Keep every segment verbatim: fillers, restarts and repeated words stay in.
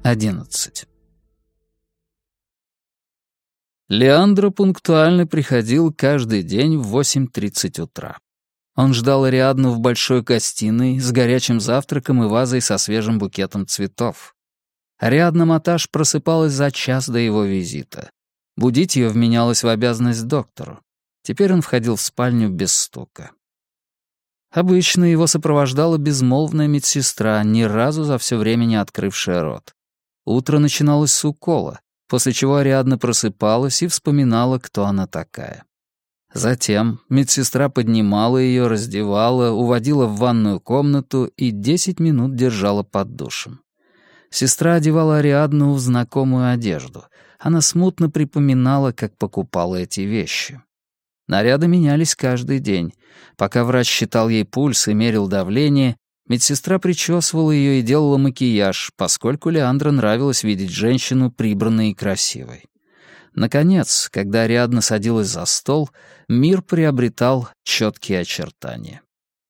одиннадцать. Леандро пунктуально приходил каждый день в восемь тридцать утра. Он ждал Ариадну в большой гостиной с горячим завтраком и вазой со свежим букетом цветов. Ариадна Маташ просыпалась за час до его визита. Будить ее вменялось в обязанность доктору. Теперь он входил в спальню без стука. Обычно его сопровождала безмолвная медсестра, ни разу за все время не открывшая рот. Утро начиналось с укола, после чего Ариадна просыпалась и вспоминала, кто она такая. Затем медсестра поднимала ее, раздевала, уводила в ванную комнату и десять минут держала под душем. Сестра одевала Ариадну в знакомую одежду. Она смутно припоминала, как покупала эти вещи. Наряды менялись каждый день. Пока врач считал ей пульс и мерил давление, медсестра причесывала ее и делала макияж, поскольку Леандро нравилось видеть женщину прибранной и красивой. Наконец, когда Ариадна садилась за стол, мир приобретал четкие очертания.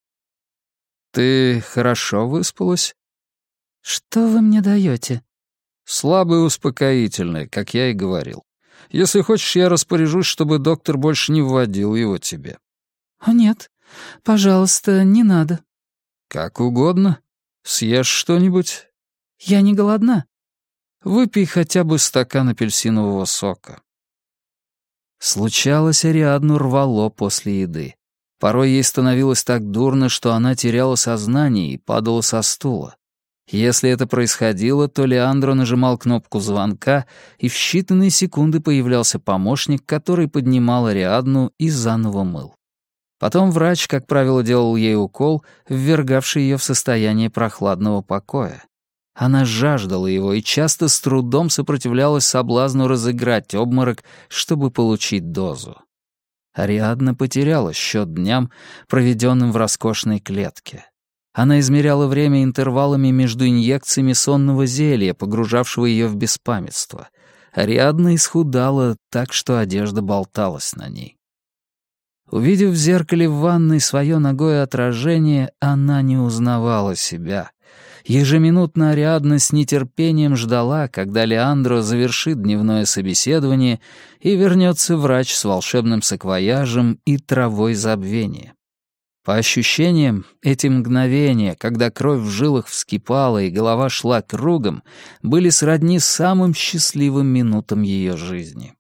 «Ты хорошо выспалась?» «Что вы мне даете?» «Слабое успокоительное, как я и говорил. Если хочешь, я распоряжусь, чтобы доктор больше не вводил его тебе». «О, нет. Пожалуйста, не надо». «Как угодно. Съешь что-нибудь?» «Я не голодна». «Выпей хотя бы стакан апельсинового сока». Случалось, Ариадну рвало после еды. Порой ей становилось так дурно, что она теряла сознание и падала со стула. Если это происходило, то Леандро нажимал кнопку звонка, и в считанные секунды появлялся помощник, который поднимал Ариадну и заново мыл. Потом врач, как правило, делал ей укол, ввергавший ее в состояние прохладного покоя. Она жаждала его и часто с трудом сопротивлялась соблазну разыграть обморок, чтобы получить дозу. Ариадна потеряла счет дням, проведенным в роскошной клетке. Она измеряла время интервалами между инъекциями сонного зелья, погружавшего ее в беспамятство. Ариадна исхудала так, что одежда болталась на ней. Увидев в зеркале в ванной свое нагое отражение, она не узнавала себя. Ежеминутно Ариадна с нетерпением ждала, когда Леандро завершит дневное собеседование и вернется врач с волшебным саквояжем и травой забвения. По ощущениям, эти мгновения, когда кровь в жилах вскипала и голова шла кругом, были сродни самым счастливым минутам ее жизни.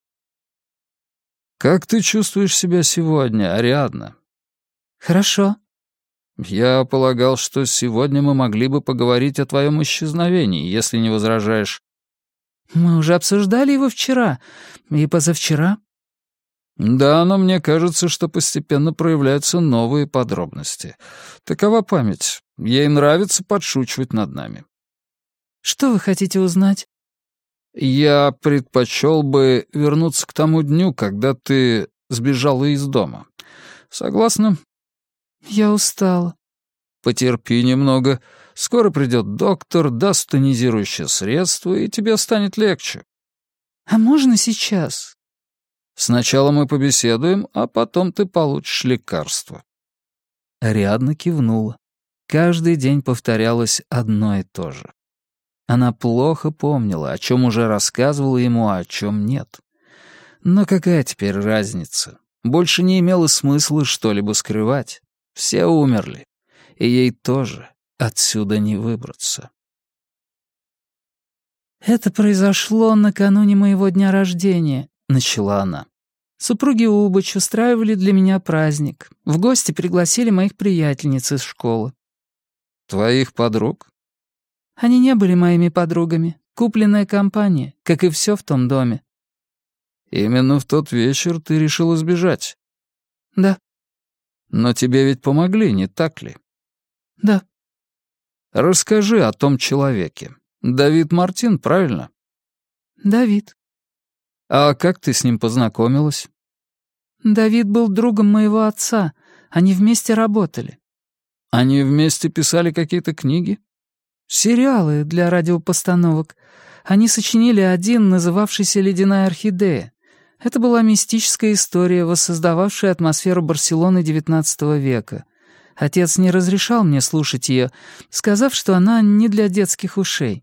«Как ты чувствуешь себя сегодня, Ариадна?» «Хорошо». «Я полагал, что сегодня мы могли бы поговорить о твоем исчезновении, если не возражаешь». «Мы уже обсуждали его вчера и позавчера». «Да, но мне кажется, что постепенно проявляются новые подробности. Такова память. Ей нравится подшучивать над нами». «Что вы хотите узнать?» «Я предпочел бы вернуться к тому дню, когда ты сбежала из дома. Согласна?» «Я устала». «Потерпи немного. Скоро придет доктор, даст тонизирующее средство, и тебе станет легче». «А можно сейчас?» «Сначала мы побеседуем, а потом ты получишь лекарство». Ариадна кивнула. Каждый день повторялось одно и то же. Она плохо помнила, о чем уже рассказывала ему, а о чем нет. Но какая теперь разница? Больше не имело смысла что-либо скрывать. Все умерли, и ей тоже отсюда не выбраться. «Это произошло накануне моего дня рождения», — начала она. «Супруги Убач устраивали для меня праздник. В гости пригласили моих приятельниц из школы». «Твоих подруг?» «Они не были моими подругами. Купленная компания, как и все в том доме». «Именно в тот вечер ты решила сбежать?» «Да». «Но тебе ведь помогли, не так ли?» «Да». «Расскажи о том человеке. Давид Мартин, правильно?» «Давид». «А как ты с ним познакомилась?» «Давид был другом моего отца. Они вместе работали». «Они вместе писали какие-то книги?» «Сериалы для радиопостановок. Они сочинили один, называвшийся «Ледяная орхидея». Это была мистическая история, воссоздававшая атмосферу Барселоны девятнадцатого века. Отец не разрешал мне слушать ее, сказав, что она не для детских ушей.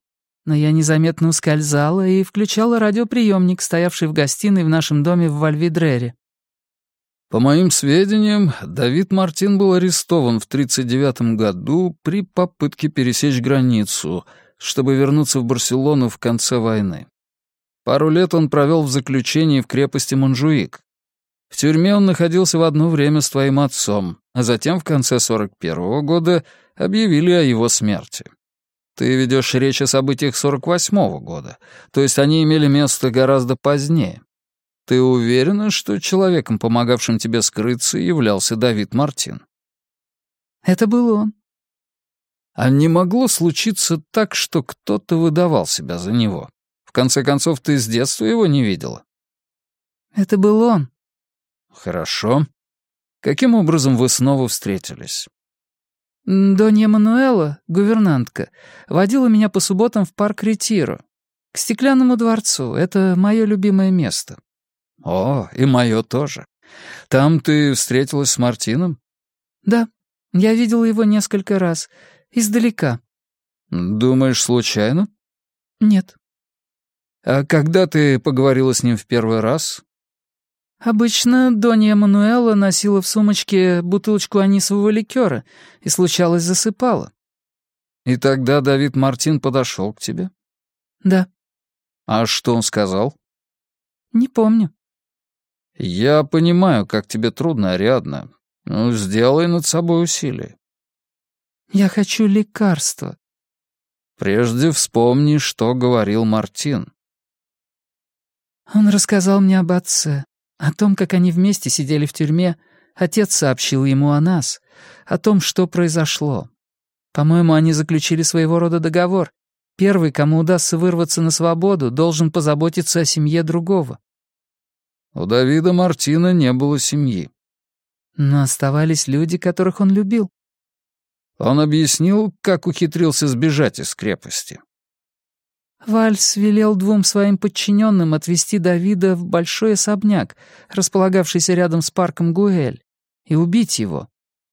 но я незаметно ускользала и включала радиоприемник, стоявший в гостиной в нашем доме в Вальвидрере. По моим сведениям, Давид Мартин был арестован в тридцать девятом году при попытке пересечь границу, чтобы вернуться в Барселону в конце войны. Пару лет он провел в заключении в крепости Монжуик. В тюрьме он находился в одно время с твоим отцом, а затем в конце сорок первого года объявили о его смерти. Ты ведешь речь о событиях сорок восьмого года, то есть они имели место гораздо позднее. Ты уверена, что человеком, помогавшим тебе скрыться, являлся Давид Мартин? Это был он. А не могло случиться так, что кто-то выдавал себя за него? В конце концов, ты с детства его не видела? Это был он. Хорошо. Каким образом вы снова встретились? Донья Мануэла, гувернантка, водила меня по субботам в парк Ретиро, к Стеклянному дворцу. Это мое любимое место. О, и мое тоже. Там ты встретилась с Мартином? Да, я видела его несколько раз, издалека. Думаешь, случайно? Нет. А когда ты поговорила с ним в первый раз? Обычно Донья Мануэла носила в сумочке бутылочку анисового ликера и, случалось, засыпала. И тогда Давид Мартин подошел к тебе? Да. А что он сказал? Не помню. Я понимаю, как тебе трудно, Ариадна. Ну, сделай над собой усилие. Я хочу лекарства. Прежде вспомни, что говорил Мартин. Он рассказал мне об отце, о том, как они вместе сидели в тюрьме. Отец сообщил ему о нас, о том, что произошло. По-моему, они заключили своего рода договор. Первый, кому удастся вырваться на свободу, должен позаботиться о семье другого. У Давида Мартина не было семьи. Но оставались люди, которых он любил. Он объяснил, как ухитрился сбежать из крепости. Вальс велел двум своим подчиненным отвезти Давида в большой особняк, располагавшийся рядом с парком Гуэль, и убить его.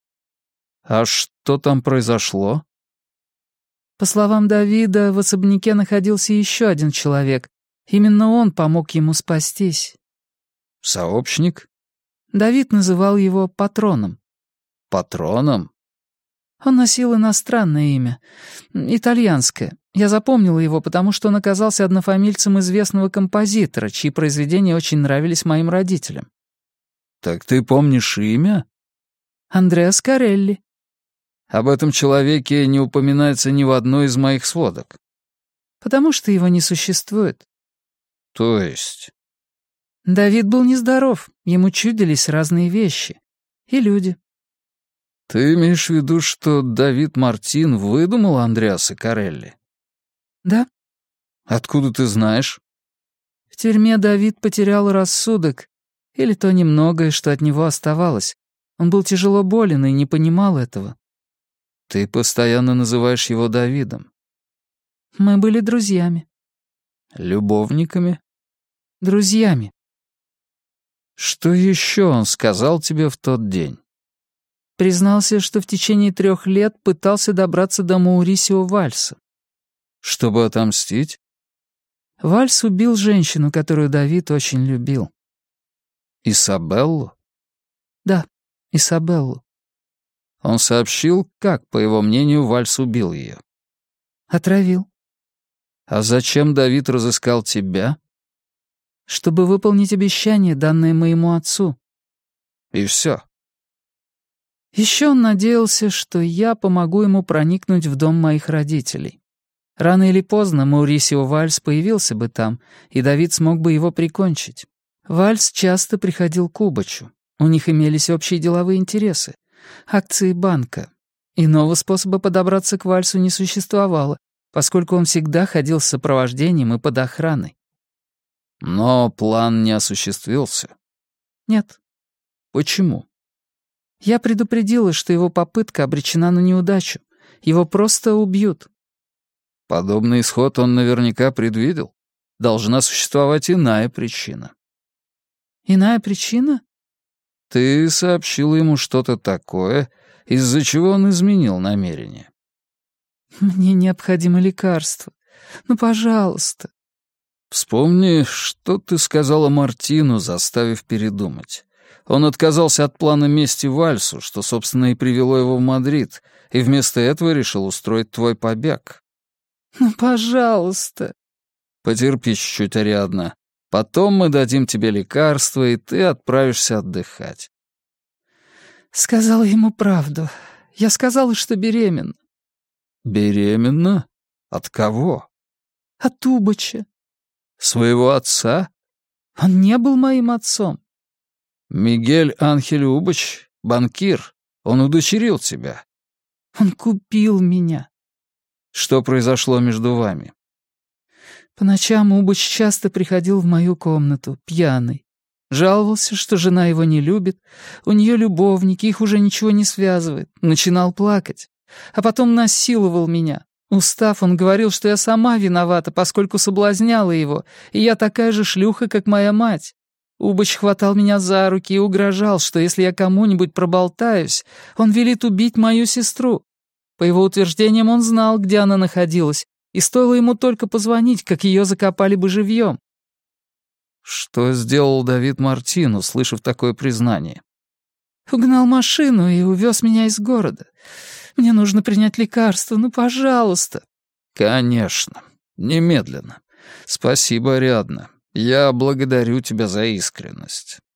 А что там произошло? По словам Давида, в особняке находился еще один человек. Именно он помог ему спастись. Сообщник? Давид называл его патроном. Патроном? Он носил иностранное имя, итальянское. Я запомнила его, потому что он оказался однофамильцем известного композитора, чьи произведения очень нравились моим родителям. Так ты помнишь имя? Андреа Скорелли. Об этом человеке не упоминается ни в одной из моих сводок. Потому что его не существует. То есть? Давид был нездоров, ему чудились разные вещи. И люди. Ты имеешь в виду, что Давид Мартин выдумал Андреаса Карелли? Да. Откуда ты знаешь? В тюрьме Давид потерял рассудок, или то немногое, что от него оставалось. Он был тяжело болен и не понимал этого. Ты постоянно называешь его Давидом. Мы были друзьями. Любовниками? Друзьями. Что еще он сказал тебе в тот день? Признался, что в течение трех лет пытался добраться до Маурисио Вальса. Чтобы отомстить? Вальс убил женщину, которую Давид очень любил. Исабеллу? Да, Исабеллу. Он сообщил, как, по его мнению, Вальс убил ее. Отравил. А зачем Давид разыскал тебя? Чтобы выполнить обещание, данное моему отцу. И все. Еще он надеялся, что я помогу ему проникнуть в дом моих родителей. Рано или поздно Маурисио Вальс появился бы там, и Давид смог бы его прикончить. Вальс часто приходил к Убачу. У них имелись общие деловые интересы. Акции банка. Иного способа подобраться к Вальсу не существовало, поскольку он всегда ходил с сопровождением и под охраной. Но план не осуществился. Нет. Почему? Я предупредила, что его попытка обречена на неудачу. Его просто убьют. Подобный исход он наверняка предвидел. Должна существовать иная причина. Иная причина? Ты сообщила ему что-то такое, из-за чего он изменил намерение. Мне необходимо лекарство. Ну, пожалуйста». «Вспомни, что ты сказала Мартину, заставив передумать. Он отказался от плана мести Вальсу, что, собственно, и привело его в Мадрид, и вместо этого решил устроить твой побег». «Ну, пожалуйста». «Потерпи чуть-чуть, Ариадна. Потом мы дадим тебе лекарства, и ты отправишься отдыхать». Сказала ему правду. Я сказала, что беременна. «Беременна? От кого?» От Убача. «Своего отца?» Он не был моим отцом. «Мигель Анхель Убач, банкир. Он удочерил тебя». Он купил меня. «Что произошло между вами?» По ночам Убач часто приходил в мою комнату, пьяный. Жаловался, что жена его не любит, у нее любовники, их уже ничего не связывает. Начинал плакать. А потом насиловал меня. Устав, он говорил, что я сама виновата, поскольку соблазняла его, и я такая же шлюха, как моя мать. Убач хватал меня за руки и угрожал, что если я кому-нибудь проболтаюсь, он велит убить мою сестру. По его утверждениям, он знал, где она находилась, и стоило ему только позвонить, как ее закопали бы живьем. Что сделал Давид Мартин, услышав такое признание? Угнал машину и увез меня из города. Мне нужно принять лекарство, ну, пожалуйста. Конечно. Немедленно. Спасибо, Ариадна. Я благодарю тебя за искренность.